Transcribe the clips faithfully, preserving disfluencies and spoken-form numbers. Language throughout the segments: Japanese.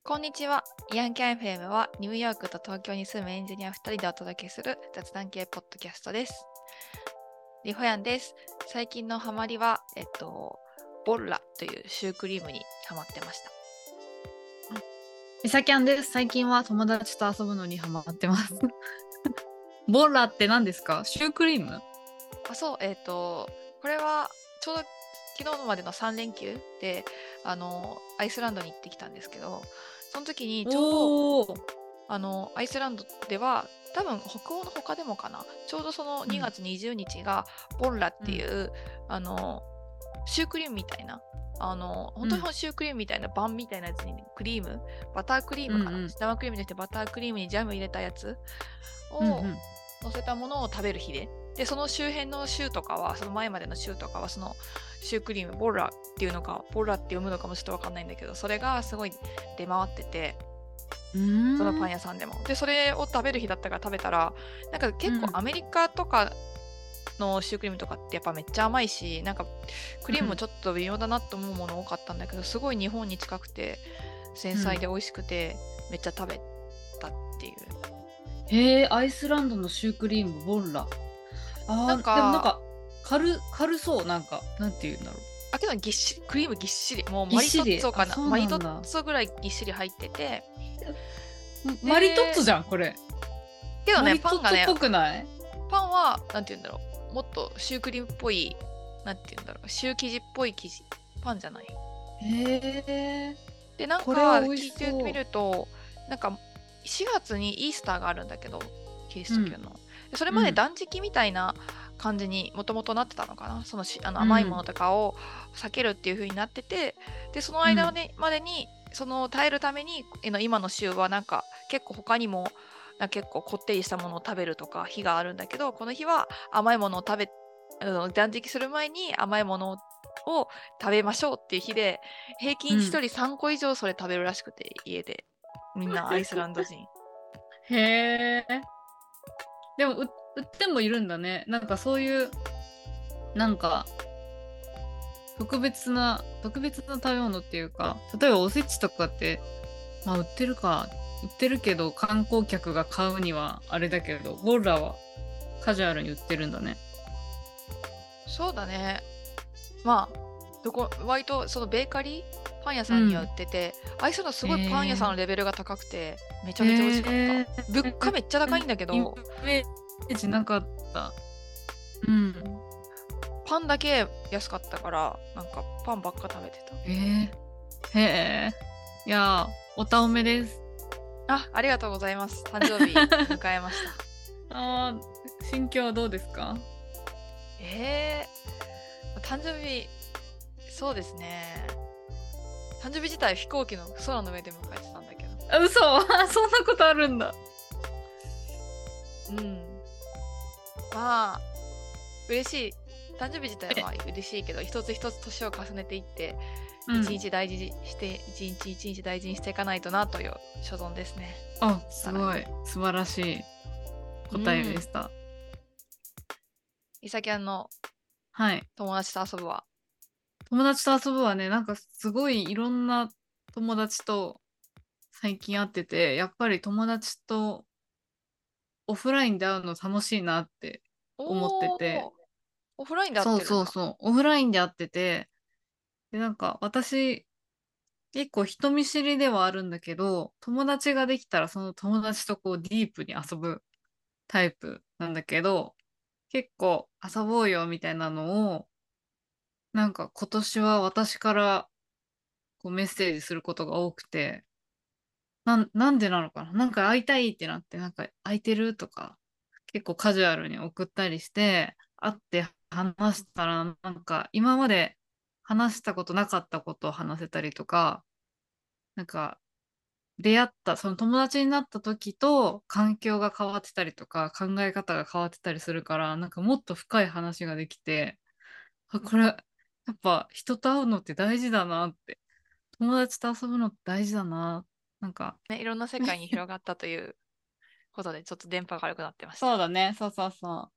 こんにちは。ヤンキャン エフエム はニューヨークと東京に住むエンジニアふたりでお届けする雑談系ポッドキャストです。リホヤンです。最近のハマりは、えっと、ボッラというシュークリームにハマってました。 ミサキャンです。最近は友達と遊ぶのにハマってます。ボラって何ですか？シュークリーム？ あ、そう、えっと、これはちょうど昨日までのさん連休で、あの、アイスランドに行ってきたんですけど、その時にちょうど、 おー。 あの、アイスランドでは、多分北欧の他でもかな、ちょうどそのうん。 にがつにじゅうにちがボンラっうん。 ていう、あの、シュークリームみたいな、あの、本当にうん。 シュークリームみたいなバンみたいなやつに、ね、クリーム、バタークリーうん。 ムかな、 うん。 生クリームじゃなくてバタークリームにジャム入れたやつをうん。 乗せたものを食べる日で、で、その周辺の州とかは、その前までの州とかは、そのシュークリーム、ボラっていうのか、ボラって読むのかもちょっとわかんないんだけど、それがすごい出回ってて、 うーん。 どのパン屋さんでも。で、それを食べる日だったから食べたら、なんかうん。 結構アメリカとかのシュークリームとかってやっぱめっちゃ甘いし、なんかクリームもちょっと微妙だなと思うもの多かったんだけど、すごい日本に近くて、繊細で美味しくて、めっちゃ食べたっていう。 へえ、アイスランドのシュークリーム、ボラ。 なんあー、でもなんか、 か、軽、軽そう。なんか、なんて言うんだろう。 あ、けどぎっしり、クリームぎっしり、もうマリトぎっしり。あ、 ッツォかな。 そうマリトッなんだ。 ツォぐらいぎっしり入ってて、 マリトッツォで、 じゃん、これ。 けどね、 マリパンがね、 トッツォっぽくない？ パンは、なんて言うんだろう。もっとシュークリームっぽい、なんて言うんだろう。シュー生地っぽい生地。パンじゃない。 へえ、 で、なんこれはか美味し聞いてみそると、なんかしがつにイースターがあるんだけど、キリスう。うん。 ト教の。でそれまでうん。 断食みたいな感じにもともとなってたのかな。そのしあのうん。 甘いものとかを避けるっていう風になってて、で、その間まうん。 でまでに、その耐えるために、えの今の週はなんか結構他にも、なんか結構こってりしたものを食べるとか日があるんだけど、この日は甘いものを食べ、あの断食する前に甘いものを食べましょうっていう日で、平均1 うん。 人さんこ以上それ食べるらしくて、家で。みんなアイスランド人。 へえ。でも、う売ってもいるんだね。なんかそういう、なんか、特別な、特別な食べ物っていうか、例えばおせちとかって、まあ売ってるか、売ってるけど観光客が買うにはあれだけど、ボーラはカジュアルに売ってるんだね。 そうだね。まあ、どこ、割とそのベーカリーパン屋さんには売うん。 ってて、あいつのすへごいパン屋さんのえ。 レベルが高くて、めちゃめちゃ美味しかった。 へえ。 物価めっちゃ高いんだけイど、 メージなかった。うん。 パンだけ安かったから、なんかパンばっか食べてへえ。へえ。いやー、おたおめです。 た。あ、ありがとうございます。誕生日迎えました。 あー、心境はどうですか？ えー、誕生日、そうですね。誕生日自体飛行機の空の上で迎えてたんだけど。 あ、嘘。そんなことあるんだ。 うん。まあ、嬉しい。誕生日自体はえ、 まあ嬉しいけど、一つ一つ年を重ねていって、一うん。 日大事にして、一日一日大事にしていかないとなという所存ですね。 あ、すさらに。 ごい。素晴らしいう答えでん。 した。 イサキャンのはい。 友達と遊ぶは。 友達と遊ぶはね、なんかすごいいろんな友達と最近会ってて、やっぱり友達とオフラインで会うの楽しいなって思ってて。 おー、オフラインで会っそうてるんだ。 そうそう。オフラインで会ってて、で、なんか私結構人見知りではあるんだけど、友達ができたらその友達とこうディープに遊ぶタイプなんだけど、結構遊ぼうよみたいなのを、なんか今年は私からこうメッセージすることが多くて、なん、なんでなのかな、なんか会いたいってなって、なんか空いてるとか、結構カジュアルに送ったりして、会って話したら、なんか今まで話したことなかったことを話せたりとか、なんか出会った、その友達になった時と環境が変わってたりとか、考え方が変わってたりするから、なんかもっと深い話ができて、あ、これ、やっぱ人と会うのって大事だなって、友達と遊ぶのって大事だな。なんか、 ね、いろんな世界に広がったということで、ちょっと電波が悪くなってました。 そうだね。そうそうそう。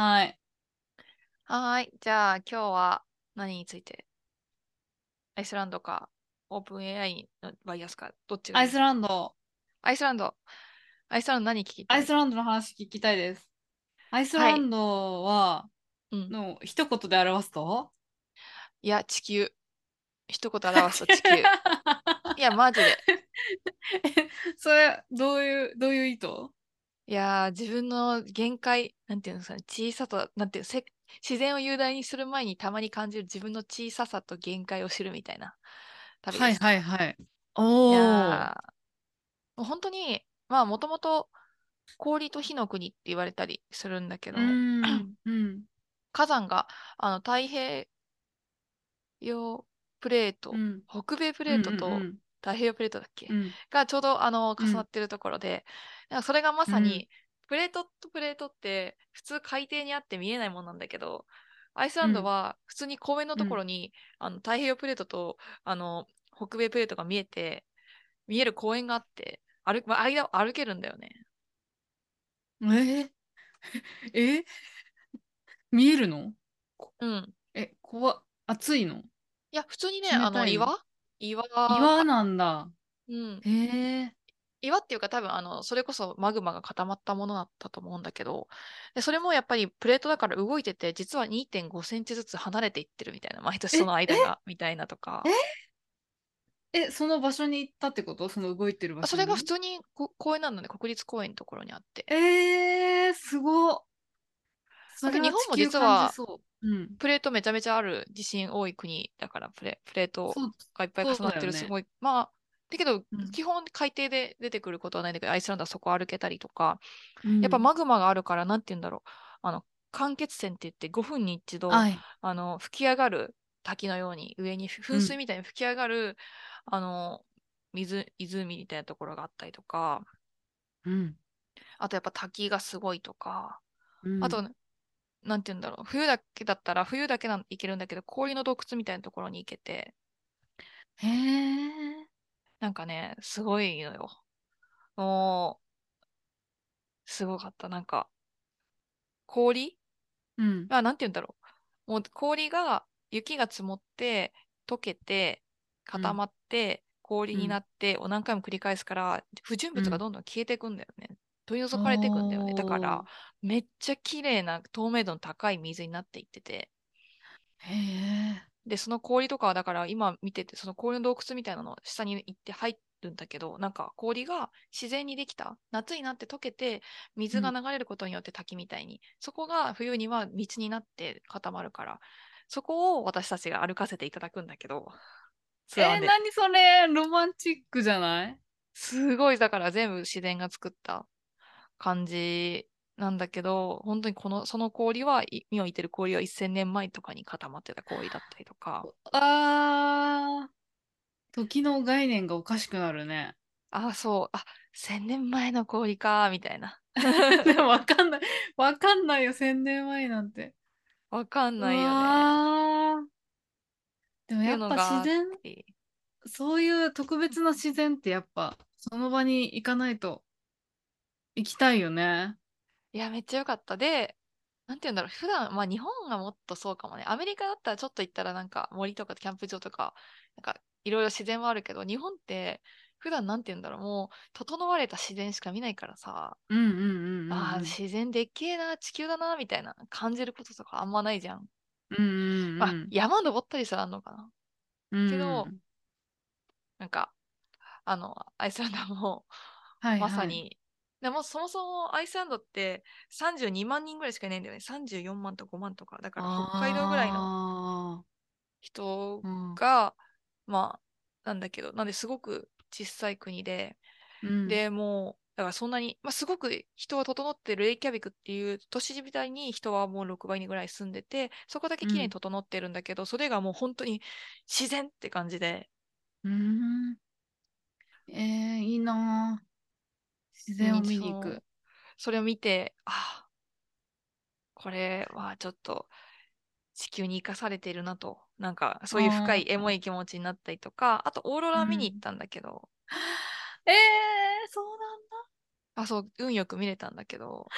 はい。 はーい。じゃあ今日は何についてアイスランドか。 オープン エーアイ のバイアスか、どっちがいいアイスですか？ ランド。 アイスランド。アイスランド何聞きたい？ アイスランドの話聞きたいです。アイスはい。 ランドは、 うん。 の一言で表すと？ いや、地球。一言表すと地球。いや、マジで。 それ、どういう、どういう意図？ いやー、自分の限界、なんていうんですかね、小さと、なんていう、せ、自然を雄大にする前にたまに感じる自分の小ささと限界を知るみたいな旅はいでした。 はいはい。 いおー。 やー、もう本当に、まあ、もともと氷と火の国って言われたりするんだけうど、 ん、うん、 火山が、あの、太平洋プレート、 うん、 北米プうん、 レートうん、 と太平洋プレートだっけうん、 がちょうどあのうん、 重なってるところで、なんかそれがまうん、 さにプレートとプレートって普通海底にあって見えないもんなんだけど、アイスランドうん、 は普通に公園のうん。 ところにあの太平洋プレートとあの北米プレートが見えて、見える公園があって、歩く、まあ、間を歩けるんだよね。 えー、え見えるの？こうん。 え、怖っ。暑いの？ いや、普通にね、あの冷たいの？ 岩岩が、 岩なんだ。 うん。 へえ。 岩っていうか多分あの、それこそマグマが固まったものだったと思うんだけど、で、それもやっぱりプレートだから動いてて、実はにてんごセンチずつ離れていってるみたいな、毎年え、 その間え、 が、みたいなとか。 え、え、その場所に行ったってこと？その動いてる場それが普所に？ 通にこ公園なので、国立公園のところにあって。 えー、すごっ。そあとれは日本も地球感じ実はそう。うん。 プレートめちゃめちゃある地震多い国だから、プレ、プレートそう、 がいっぱいそう重なっだよね。 てるすごい。まあ、だけど、 うん。 基本海底で出てくることはないんだけど、アイスランドはそこ歩けたりとか、やっぱうん。 マグマがあるから、なんて言うんだろう。あの、間欠泉って言ってごふんに一度、 はい。 あの、吹き上がる滝のように上に噴うん。 水みたいに吹き上がる、あの、水、湖みたいなところがあったりとか、 うん。 あとやっぱ滝がすごいとか、 うん。 あと、なんて言うんだろう。冬だけだったら、冬だけなん行けるんだけど、氷の洞窟みたいなところに行けて、 へえ。 なんかね、すごいのよ。もう、すごかった。なんか、氷うん。 あ、なんて言うんだろう。もう氷が、雪が積もって、溶けて、 うん。 固まって、氷うん。 になってを何回も繰り返すから、不純物がうん。 どんどん消えていくんだよね。取り除かれていくんだよね。だから、 おー。 めっちゃ綺麗な透明度の高い水になっていってて、 へえ。 で、その氷とかは、だから今見てて、その氷の洞窟みたいなの下に行って入るんだけど、なんか氷が自然にできた。夏になって溶けて、水がうん。 流れることによって滝みたいに。そこが冬には道になって固まるから、そこを私たちが歩かせていただくんだけど、ツアーえー、 で。 何それロマンチックじゃない？ すごい、だから全部自然が作った感じなんだけど、本当にこの、その氷は、い今言ってる氷はせんねんまえとかに固まってた氷だったりとか、 あー、時の概念がおかしくなるね。 あ、そう。あ、せんねんまえの氷か、みたいな。 でもわかんない。わかんないよ、千年前なんて。 わかんうないよね。っわー。でもていうやっぱのがあっ自然、 て。 そういう特別な自然ってやっぱその場に行かないと行きたいよね。 いや、めっちゃ良かった。で、なんて言うんだろう。普段、まあ日本がもっとそうかもね。アメリカだったらちょっと行ったらなんか森とかキャンプ場とか、なんかいろいろ自然はあるけど、日本って普段なんて言うんだろう。もう整われた自然しか見ないからさ、 うんうんうんああ、 うん自然でっけえな、地球だな、みたいな感じることとかあんまないじゃん。 うん。うんまあうん山登ったりすらあんのかな。 うん。うんうけど、 ん。 なんか、あの、アイスランドも、 はいはい。 まさに、でもそもそもアイスランドってさんじゅうにまん人ぐらいしかいないんだよね。さんじゅうよんまんとごまんとか。だから北海道ぐらいのあ人あ。うん。 が、まあ、なんだけど、なんですごく小さい国で、 うん。 で、もう、だからそんなに、まあ、すごく人は整ってるレイキャビクっていう都市自体に人はもうろくばいにぐらい住んでて、そこだけ綺麗にうん。 整ってるんだけど、それがもう本当に自然って感じで、 うん。えー、いいなー。自然をに、 見に行く。 その、それを見て、ああ、これはちょっと地球に生かされているなと、なんかそういう深あいエモい気持ちになったりとか、あとオーロー、うラ見に行っん。 たんだけど、 えー、そうなんだ。 あ、そう、運よく見れたんだけど、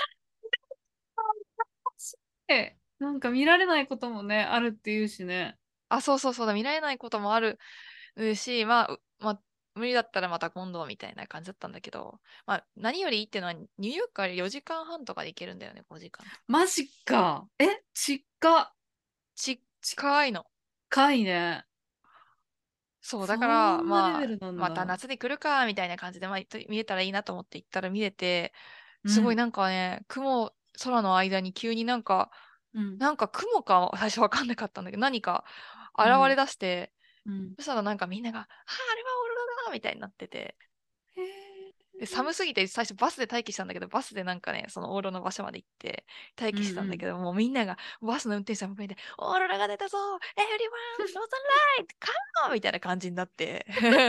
え、なんか見られないこともね、あるっていうしね。 あ、そうそうそうだ、見られないこともあるうし、まあ、うまあ、無理だったらまた今度みたいな感じだったんだけど、まあ、何よりいいっていうのは、ニューヨークからよじかんはんとかで行けるんだよね、ごじかんとか。 マジか。え、近っ。 近いの。 近いね。 そう、だかそら、 んなレベまあ、 ルなんまただ。 夏に来るか、みたいな感じで、まあ、と見れたらいいなと思って行ったら見れて、 うん。 すごいなんかね、雲、空の間に急になんか、 うん。 なんか雲か最初わかんなかったんだけど、何か現うん。 れ出して、 うん。 そしたらなんかみんなが、ああ、あれはオーロラだみたいになってて、 へえ。 で、寒すぎて最初バスで待機したんだけど、バスでなんかね、そのオーロラの場所まで行って待うん機してたんうん。 だけど、もうみんなが、バスの運転手さんも向いて、オーロラが出たぞエブリワンノーザンライトカモンみたいな感じになって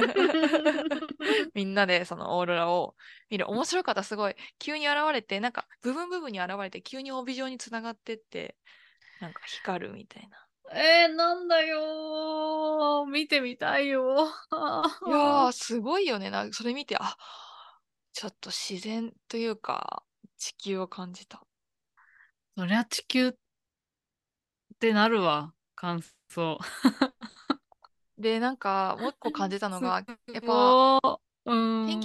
みんなでそのオーロラを見る。面白かった、すごい。急に現れて、なんか部分部分に現れて、急に帯状につながってって、なんか光るみたいな。 えー、なんだよー。見てみたいよいやー。 ー、すごいよね。な、それ見て、あ、ちょっと自然というか、地球を感じた。 そりゃ地球ってなるわ。感想。 で、なんか、もう一個感じたのすが、やっぱ、 ごー。うん。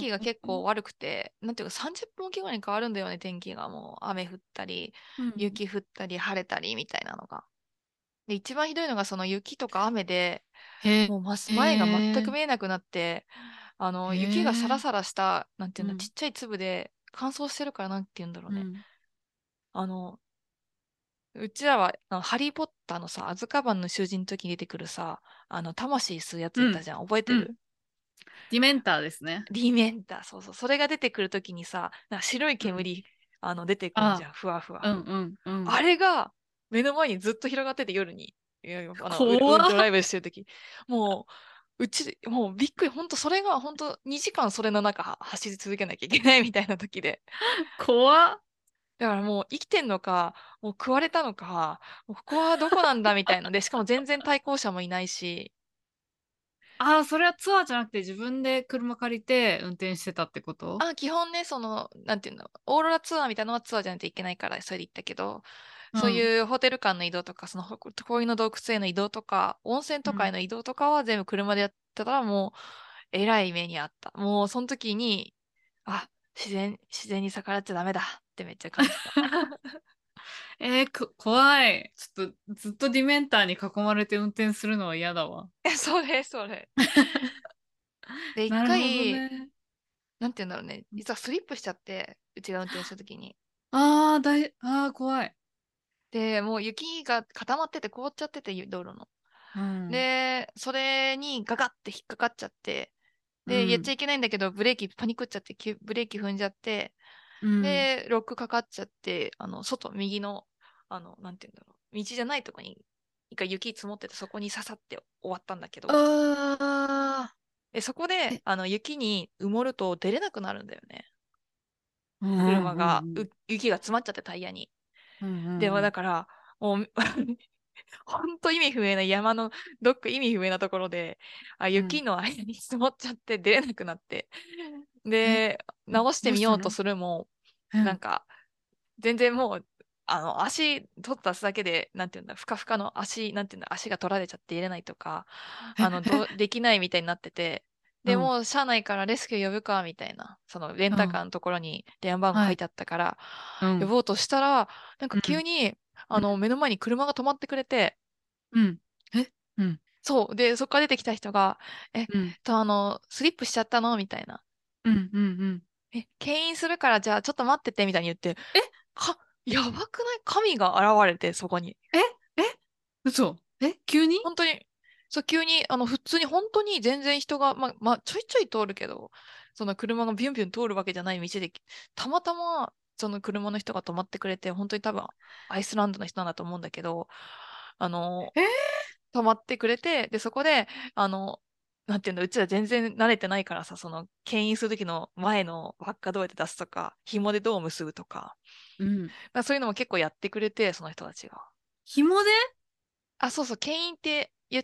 天気が結構悪くて、なんていうかさんじゅっぷんおきぐらいに変わるんだよね、天気が。もう雨降ったり、 うん。 雪降ったり、晴れたりみたいなのが。で、一番ひどいのがその雪とか雨で、 へもうます前が全くえ。 見えなくなって、あの、 へ雪がサラえ。 サラした、なんていうんだ、ちうん。 っちゃい粒で乾燥してるからなんていうんだろうね。 うん。 あの、うちらは、あのハリー・ポッターのさ、アズカバンの囚人の時に出てくるさ、あの、魂吸うやついうん。 たじゃん。覚えてうん。 る？ ディメンターですね。 ディメンター、そうそう。それが出てくるときにさ、なんか白いうん。 煙、あの、出てくんじあ、 ゃん。ふわふわ。 うんうんうん。 あれが、目の前にずっと広がってて、夜に。いやいやあの、う、 怖っ。 うドライブしてるとき。もう、うち、もうびっくり。ほんと、それが、ほんと、にじかんそれの中は走り続けなきゃいけないみたいな時で。 怖っ。 だからもう、生きてんのか、もう食われたのか、もうここはどこなんだみたいな。で、しかも全然対向車もいないし、 ああ、それはツアーじゃなくて自分で車借りて運転してたってこと？ あ、基本ね、その、なんていうの、オーロラツアーみたいなのはツアーじゃないといけないから、それで行ったけど、そううん。 いうホテル間の移動とか、そのほ氷の洞窟への移動とか、温泉うん。 とかへの移動とかは全部車でやってたら、もう、えらい目にあった。もう、その時に、あ、自然、自然に逆らっちゃダメだってめっちゃ感じた。 えー、こ、怖い。ちょっとずっとディメンターに囲まれて運転するのは嫌だわ。 え、それ、それ。で、一なるほど回、 ね。 なんて言うんだろうね、実はスリップしちゃって、うちが運転した時に。 ああ、だい、ああ、怖い。 で、もう雪が固まってて凍っちゃってて、道路の。 うん。 で、それにガガって引っかかっちゃって、で、やっちゃうん。 いけないんだけど、ブレーキパニックっちゃって、きゅブレーキ踏んじゃって、 うん。 で、ロックかかっちゃって、あの、外、右の、あの、なんて言うんだろう、道じゃないとこに、一回雪積もってて、そこに刺さって終わったんだけど、 ああ。 で、そこで、 え、 あの、雪に埋もると出れなくなるんだよね。 うんうんう車が、うん雪が詰まっちゃってタイヤに。 うんうんでも、 うん。 だから、もう、ほんと意味不明な山のどっか意味不明なところで、あ、 うん。 雪の間に積もっちゃって出れなくなって。 え、 で、直してみようとどうしたの？ するも、 うん。 なんか、全然もう、あの、足取っただけで、なんていうんだ、ふかふかの足、なんていうんだ、足が取られちゃって入れないとか、 え、 あの、どう、 え、 できないみたいになってて、で、 うん。 もう、車内からレスキュー呼ぶか、みたいな、その、レンうん。 タカーのところに電話番号はい。 書いてあったから、 うん。 呼ぼうとしたら、なんかうん。 急に、あの、 うん。 目の前に車が止まってくれて、 うん。え、うん。 そう。で、そこから出てきた人が、えっうん。 と、あの、スリップしちゃったのみたいな。 うん。うん。うん。 え、牽引するから、じゃあちょっと待ってて、みたいに言って、 え、 か、やばくない？神が現れて、そこに。 え、え、嘘。え、急に？ 本当に、そう、急に、あの、普通に、本当に全然人が、ま、まあ、ちょいちょい通るけど、その車がビュンビュン通るわけじゃない道で、たまたま、その車の人が止まってくれて、本当に多分、アイスランドの人なんだと思うんだけど、あの、 え、 止まってくれて、で、そこで、あの、なんていうんだ、うちら全然慣れてないからさ、その、牽引するときの前の輪っかどうやって出すとか、紐でどう結ぶとか、 うん。 まあそういうのも結構やってくれて、その人たちが。 紐で？ あ、そうそう、牽引って言って、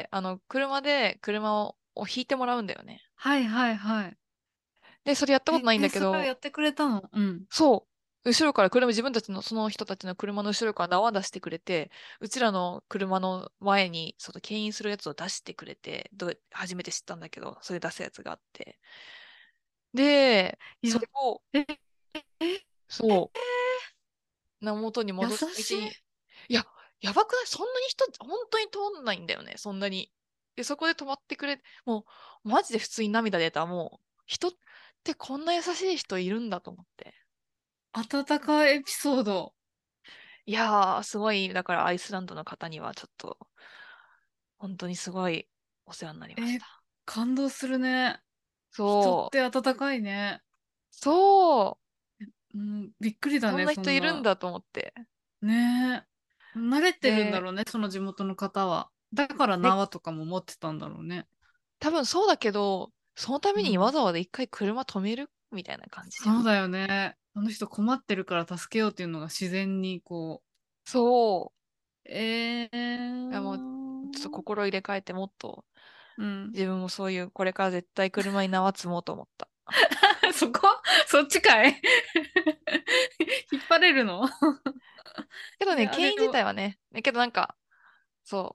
あの、車で車を、を引いてもらうんだよね。 はいはいはい。 で、それやったことえ、 ないんえ、 だけど、 それをやってくれたの？うん。 そう。 後ろから車、自分たちの、その人たちの車の後ろから縄出してくれて、うちらの車の前に、その牽引するやつを出してくれて、どう、初めて知ったんだけど、それ出すやつがあって。で、 いや、 それを、 え、え、 そう、な元に優戻す、道しい。 に、いや、やばくない？そんなに人、本当に通んないんだよね、そんなに。で、そこで止まってくれ、もう、マジで普通に涙出た。もう、人ってこんな優しい人いるんだと思って。 温かいエピソード。 いやー、すごい、だからアイスランドの方にはちょっと、本当にすごいお世話になりましえ、 た。 感動するね。人っそう、 て温かいね。 そう、 うん、びっくりだね、 そんな人そんな。 いるんだと思って。 ねえ。慣れてるんだで、 ろうね、その地元の方は。だからね、 縄とかも持ってたんだろうね。 多分そうだけど、そのためにわうん。 ざわざ一回車止めるみたいな感じじゃん。 そうだよね。あの人困ってるから助けようっていうのが自然にこそう。えう。いやもう、ちょっとー。 心入れ替えてもっと、 うん。 自分もそういう、これから絶対車に縄積もうと思った。 そこそっちかい？引っ張れるの？ けどね、 いや、 牽引自でも、 体はね、ねけどなんか、そう、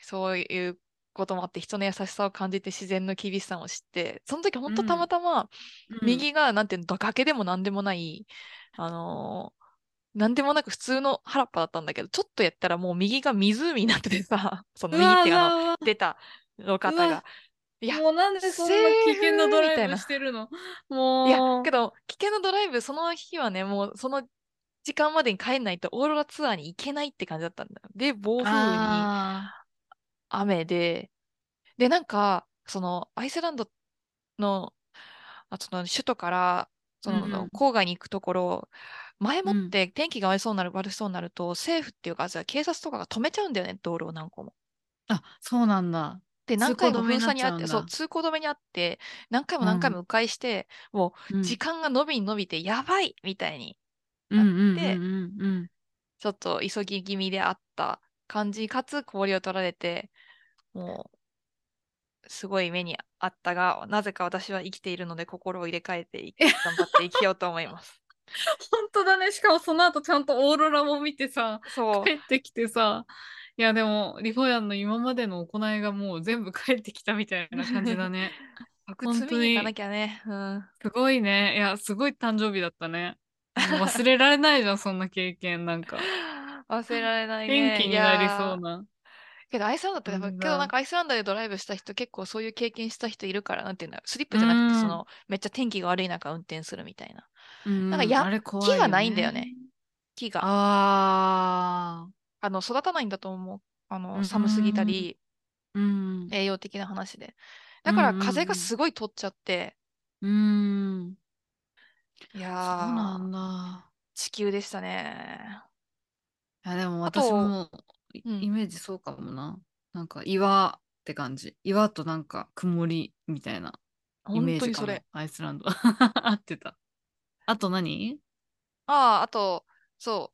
そういうこともあって人の優しさを感じて自然の厳しさを知って、その時本当たまうん、 たまうん。 右がなんていうの、崖でもなんでもない、あのーなんでもなく普通の原っぱだったんだけど、ちょっとやったらもう右が湖になっててさ、そのうわう右っていうかあの、 わうわ、 出た路うわ、 肩が。いや、 もうなんでそセーんな危険なドフライブみたいな。 してるの？ いや、 もう、 けど、危険なドライブ、その日はね、もうその時間までに帰んないとオーロラツアーに行けないって感じだったんだよ。で、暴風雨にあ雨で、で、なんか、その、アイスランドの、あその首都から、そー、うの、 ん、 郊外に行くところ、前もっうん。 て天気が悪そうになる、悪そうになると、政府っていうか、じゃあ警察とかが止めちゃうんだよね、道路を何個も。 あ、そうなんだ。 で、何通行回も止めになっ封鎖にあって、そう、 ちゃうんだ。 通行止めにあって、何回もうん、 何回も迂回して、もう、 うん、 時間が伸びに伸びて、やばいみたいにうん、 なっうん、うて、 ん、うん、うん。 ちょっと急ぎ気味であった感じ、かつ氷を取られて、もう、すごい目にあったが、なぜか私は生きているので心を入れ替えていえ、 頑張って生きようと思います。 本当だね。しかもその後ちゃんとオーロラも見てさ、 そう。 帰ってきてさ、いやでも、リホヤンの今までの行いがもう全部帰ってきたみたいな感じだね。 僕、 本積みに行かな当に、 きゃね。うん。 すごいね。いや、すごい誕生日だったね。もう忘れられないじゃん、そんな経験。なんか、 忘れられないね。い元気になりそやー。 うなけど、アイスランドってやっ感ぱ、けどなんじだ。 かアイスランドでドライブした人、結構そういう経験した人いるから、なんていうんだろう。スリッうプじゃなくて、そん、 の、めっちゃ天気が悪い中運転するみたいな。 うん、 なんかや、 あれ怖い木がないんだよよね。 ね。木が。 ああの、育たないんだと思う。あー、うの、寒すぎたん、 り、 うん、 栄養的な話で。 うん、 だから風がうん、 すごい取っちゃって、 うん、うん。 いやそうなー、 んだ。 地球でしたね。 いや、でもあと、 私もイうん、 イメージそうかもな。なんか岩って感じ。岩となんか曇りみたいなイ本当にそれ。 メージかも。アイスランド。合ってた。あと何？ ああ、あと、そう、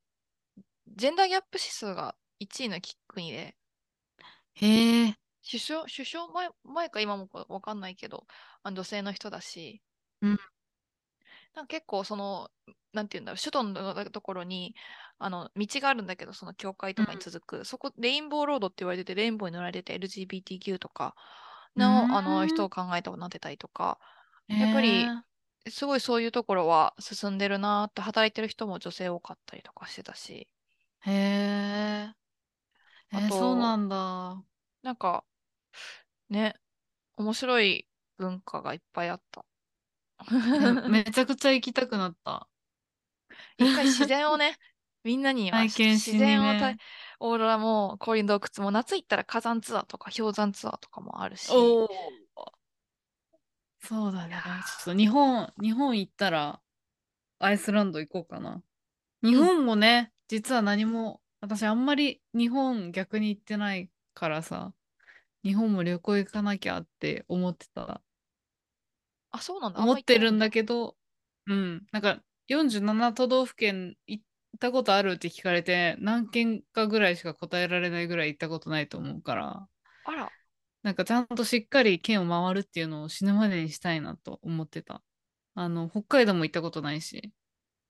ジェンダーギャップ指数がいちいの国で、 へえ。 首相、首相前、前か今もかわかんないけど、あの女性の人だし、 うん、 なんか結構その、なんていうんだろう、首都のところに、あの、道があるんだけど、その教会とかに続く、そこ、レインボーロードって言われてて、レインボーに乗られて エルジービーティーキュー とかうん。 の、あの、 うーん。 人を考えたことになってたりとか、 へやっぱり、 え。 すごいそういうところは進んでるなーって、働いてる人も女性多かったりとかしてたし、 へえ。 あえー、そうなと、 んだ。 なんか、ね、面白い文化がいっぱいあった。 え、めちゃくちゃ行きたくなった。 一回自然をね、みんなにはちょっと自体験しに然をた、 ね。 オーロラも氷の洞窟も夏行ったら火山ツアーとか氷山ツアーとかもあるし、 おお。そうだいやね。ちょっと日本、日本行ったらアイスランド行こうかな。日ー、うん。 本もね、実は何も、私あんまり日本逆に行ってないからさ、日本も旅行行かなきゃって思ってた。 あ、そうなんだ。あんま行っ思ってるんてないんだ。 だけど、うん。なんかよんじゅうなな都道府県行ったことあるって聞かれて、何件かぐらいしか答えられないぐらい行ったことないと思うから、 あら、 なんかちゃんとしっかり県を回るっていうのを死ぬまでにしたいなと思ってた。あの、北海道も行ったことないし。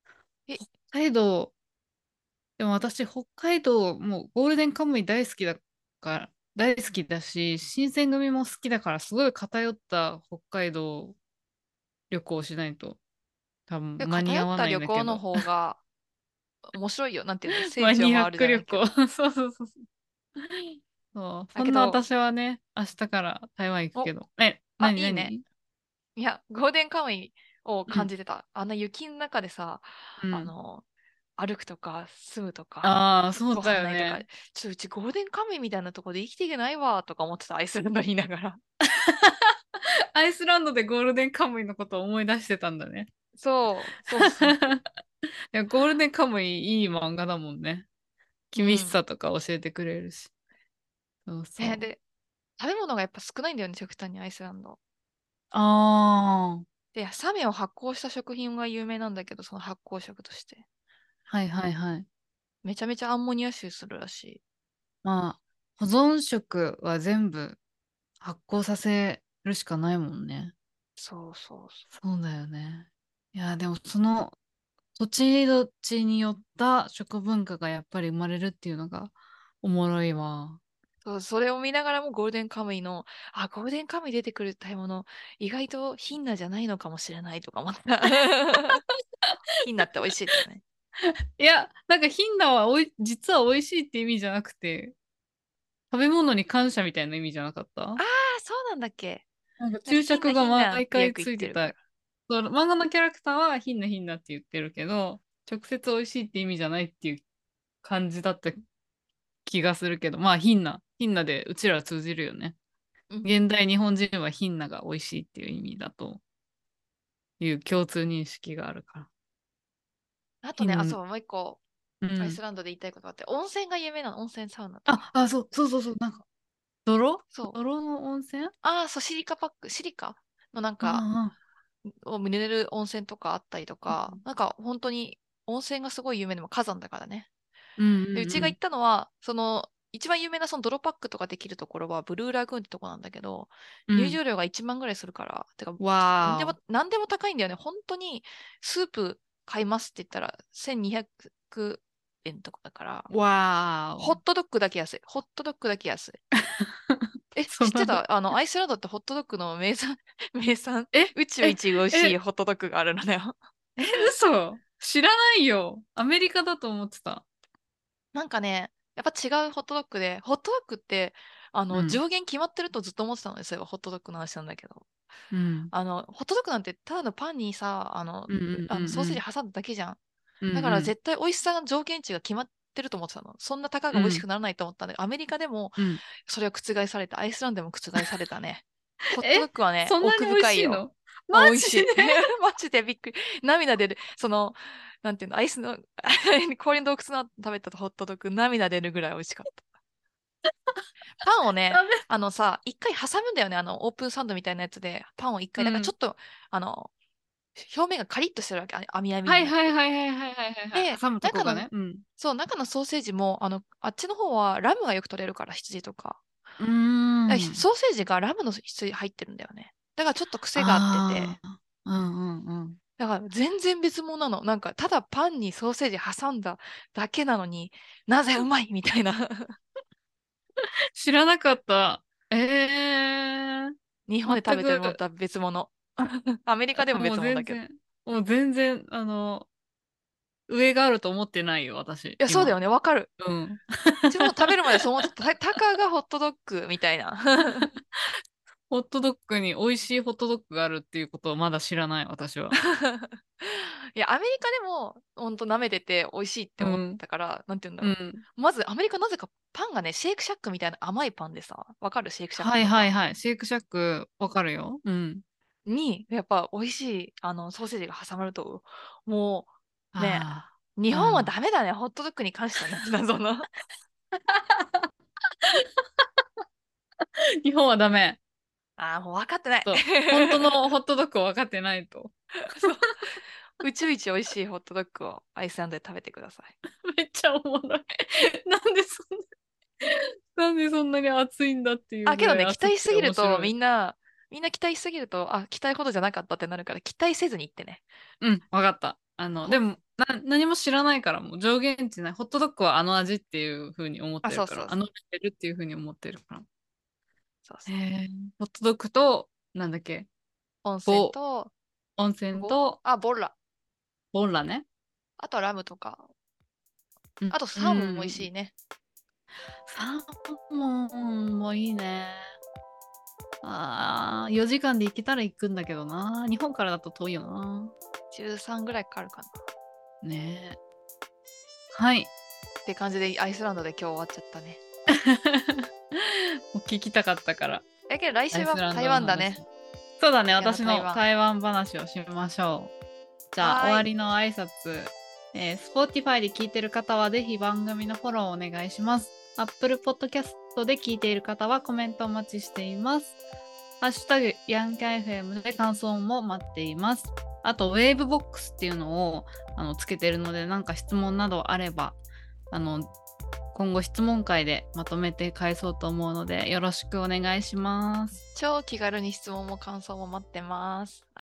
え、 北海道、でも私、北海道、もうゴールデンカムイ大好きだから、大好きだし、新選組も好きだから、すごい偏った北海道旅行をしないと、多分で間に合わ偏ったないんだけど。 旅行の方が面白いよ。なんていうの、聖地をマニアッ回るじク旅行。 ゃないけど。 そうそうそう。そう、そんなだけど、 私はね、明日から台湾行くお、 けど。え、なあ、いいね。 になに？ いや、ゴールデンカムイをうん、 感じてた。あんな雪の中でさ、 うん。 あの、歩くとか、住むとか、 ああ、そうごだ飯ないとか、 よね。 ちょっとうちゴールデンカムイみたいなとこで生きていけないわ、とか思ってた、アイスランドにいながら。 アイスランドでゴールデンカムイのことを思い出してたんだね。 そう、そうそう。 いや、ゴールデンカムイいい漫画だもんね。厳しうん。 さとか教えてくれるし。そうそね、 う。 で、食べ物がやっぱ少ないんだよね、極端にアイスランド。 ああ、 で、サメを発酵した食品が有名なんだけど、その発酵食として。 はいはいはい。 めちゃめちゃアンモニア臭するらしい。 まあ、保存食は全部発酵させるしかないもんね。 そうそうそそうだよね。いや、でもその土地土地によった食文化がやっぱり生まれるっていうのがおもろいわ。 う。そう、それを見ながらもゴールデンカムイの、あ、ゴールデンカムイ出てくる食べ物、意外とヒンナじゃないのかもしれないとか思った。ヒンナって美味しいですね。 いや、なんかヒンナはおい、実は美味しいって意味じゃなくて、食べ物に感謝みたいな意味じゃなかった？ ああ、そうなんだっけ。 なんかなんかヒンナ注釈がヒンナっ毎回てよく言っついてた。 てるから。 そう、漫画のキャラクターはヒンナヒンナって言ってるけど、直接美味しいって意味じゃないっていう感じだった気がするけど、まあヒンナ、ヒンナでうちらは通じるよね。 うん。 現代日本人はヒンナが美味しいっていう意味だという共通認識があるから。 あとね、あ、 ヒン、 そう、もう一個、アイスうん。 ランドで言いたいことがあって、温泉が有名なの、温泉サウナとあ、 か。 あ、そう、そうそうそう、なんか、泥そう。 泥の温泉？あああ、そう、シリカパック、シリカのなんか、 あ、 をミネラル温泉とかあったりとか、なんか本当に温泉がすごい有名でも火山だからね。 うんで、うちが行っうんたのは、その、一番有名なその泥パックとかできるところはブルーラグーンってとこなんだけど、 うん。うん。 入場料がいちまんぐらいするから、てか、なんでも、 わなんでも高いんだよね。本当に、スープ買いますって言ったらせんにひゃくえんとかだから、 ーお。わーお。 ホットドッグだけ安い。ホットドッグだけ安い。え、知ってそんなの。 たあの、アイスランドってホットドッグの名産、名産、 え、 宇宙え、 一美味しいえ、 ホットドッグがあるのだよ。 え、嘘知らないよ。アメリカだと思ってた。 なんかね、やっぱ違うホットドッグで、ホットドッグって、あの、 うん。 上限決まってるとずっと思ってたのですよ。ホットドッグの話なんだけど。 うん。 あの、ホットドッグなんてただのパンにさ、あの、 うんうんうあのソーセーんジ挟んだだけじゃん。 うん。うんだかうん。 ら絶対美味しさの条件値が決まってると思ってたの。そんな高が美味しくうん。 ならないと思ったんで、アメリカでもうん。 それは覆された。アイスランドでも覆されたね。ホットドえ、 ッグはね、奥そんなに美味深いよ。 しいの？マあ、美味ジで？ しい。マジでびっくり。涙出る。その、なんていうの、アイスの、氷の洞窟の食べたホットドッグ、涙出るぐらい美味しかった。パンをね、 ダメ。 あのさ、一回挟むんだよね。あの、オープンサンドみたいなやつで、パンを一回。だからちょうん。 っと、あの、表面がカリッとしてるわけ。あ網網はいになって。 はいはいはいはいはいはいはい。 で、 挟むとこ中の、 がね。うん。 そう、中のソーセージも、あの、あっちの方はラムがよく取れるから、羊とか。 うーだからん。 ソーセージがラムの質入ってるんだよね。だからちょっと癖があってて、 ああ。うんうんうん。 だから全然別物なの。なんか、ただパンにソーセージ挟んだだけなのになぜうまいみたいな。 知らなかった。ええー。 日本で食べてるもの全く、 とは別物。アメリカでももう別物だけど。 全然、もう全然、あの、上があると思ってないよ、私、 いや、そうだ今。 よね。わかる。 うん。 うちも食べるまでそう思ってた。たたかがホットドッグみたいな。 ホットドッグに美味しいホットドッグがあるっていうことをまだ知らない、私は。 いや、アメリカでも、ほんと舐めてて美味しいって思ってうん。 たから、なんて言うんだろうん。 う。まず、アメリカなぜかパンがね、シェイクシャックみたいな甘いパンでさ、わかるシェイクシャッはいクとか。 はいはい。シェイクシャック、わかるよ。うん。 に、やっぱ美味しい、あの、ソーセージが挟まると、もう、ね、 あ日本はあ。 ダメだね、ホットドッグに関してはね、謎の。 うん。日本はダメ。 ああ、もう分かってない。 と、本当のホットドッグを分かってないと。 そう。宇宙一美味しいホットドッグをアイスランドで食べてください。 めっちゃおもろい。なんでそんな、なんでそんなに熱いんだっていうあ、けどね、 ぐらい期待しす熱くてぎると、 面白い。 みんな、みんな期待しすぎると、あ、期待ほどじゃなかったってなるから、期待せずに行ってね。 うん、わかった。 あの、 ほでもな、何も知らないからもう上限値ない。ホットドッグはあの味っていう風に思っあ、 てるから、 そうそうそう。 あのレベルっていう風に思ってるから。 そうそう。 へえ。ホットドッグと、なんだっけ、 温泉ボ、 と、 温泉ボ、 と、 あ、ボンラ。 ボンラね。 あとはラムとか。 うん。 あとうサーモンも美味しいん。 ね。 サーモンもいいね。ああ、よじかんで行けたら行くんだけどな。日本からだと遠いよな。 じゅうさんぐらいかかるかな。 ねえ。はい。 って感じでアイスランドで今日終わっちゃったね。 もう聞きたかったから。 だけど来アイスラン週は台ドの話。 湾だね。 そうだね。 次の私台湾。 の台湾話をしましょう。じゃあ、終はーい。 わりの挨拶。えー、Spotify で聞いてる方はぜひ番組のフォローお願いします。Apple Podcast で聞いている方はコメントお待ちしています。ハッシュタグヤンキャ エフエム で感想も待っています。あと、ウェーブボックスっていうのをあのつけてるので、なんか質問などあれば、あの、今後質問会でまとめて返そうと思うので、よろしくお願いします。 超気軽に質問も感想も待ってます。